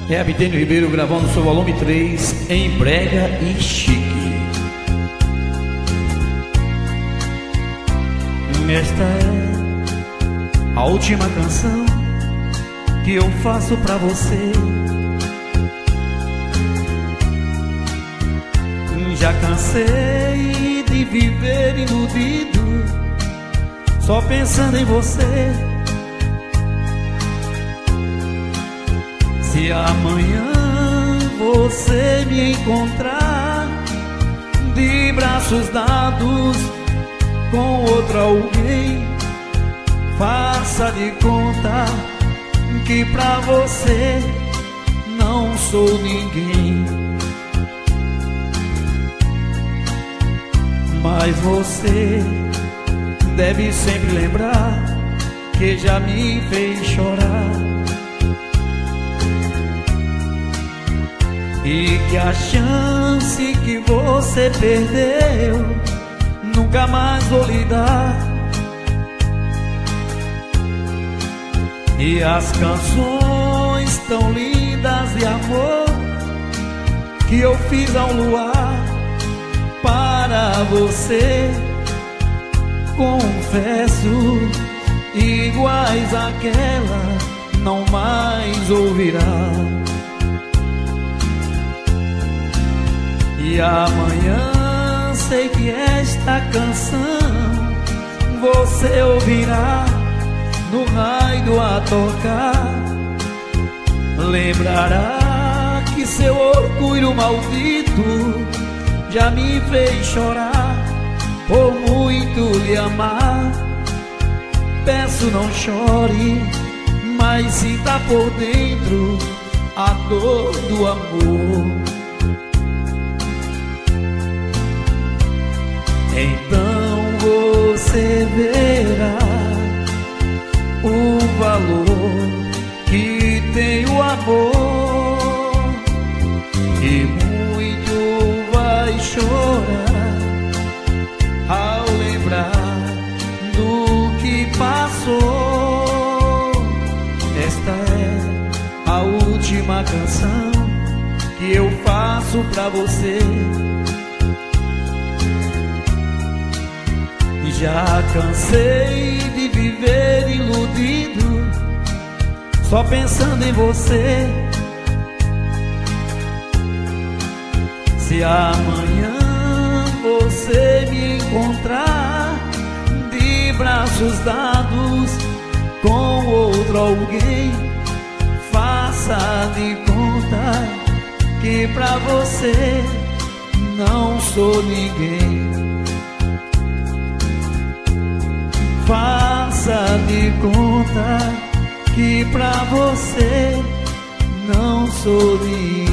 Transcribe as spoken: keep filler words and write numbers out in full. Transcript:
É Abitênio Ribeiro gravando seu volume três em brega e chique. Esta é a última canção que eu faço pra você. Já cansei de viver iludido, só pensando em você. Se amanhã você me encontrar de braços dados com outro alguém, faça de conta que pra você não sou ninguém. Mas você deve sempre lembrar que já me fez chorar, e que a chance que você perdeu nunca mais vou lhe dar. E as canções tão lindas de amor que eu fiz ao luar para você, confesso, iguais àquela não mais ouvirá. E amanhã sei que esta canção você ouvirá no rádio a tocar. Lembrará que seu orgulho maldito já me fez chorar por muito lhe amar. Peço, não chore, mas sinta por dentro a dor do amor. Então você verá o valor que tem o amor, e muito vai chorar ao lembrar do que passou. Esta é a última canção que eu faço pra você. Já cansei de viver iludido, só pensando em você. Se amanhã você me encontrar de braços dados com outro alguém, faça de conta que pra você não sou ninguém. Faça de conta que pra você não sou ninguém.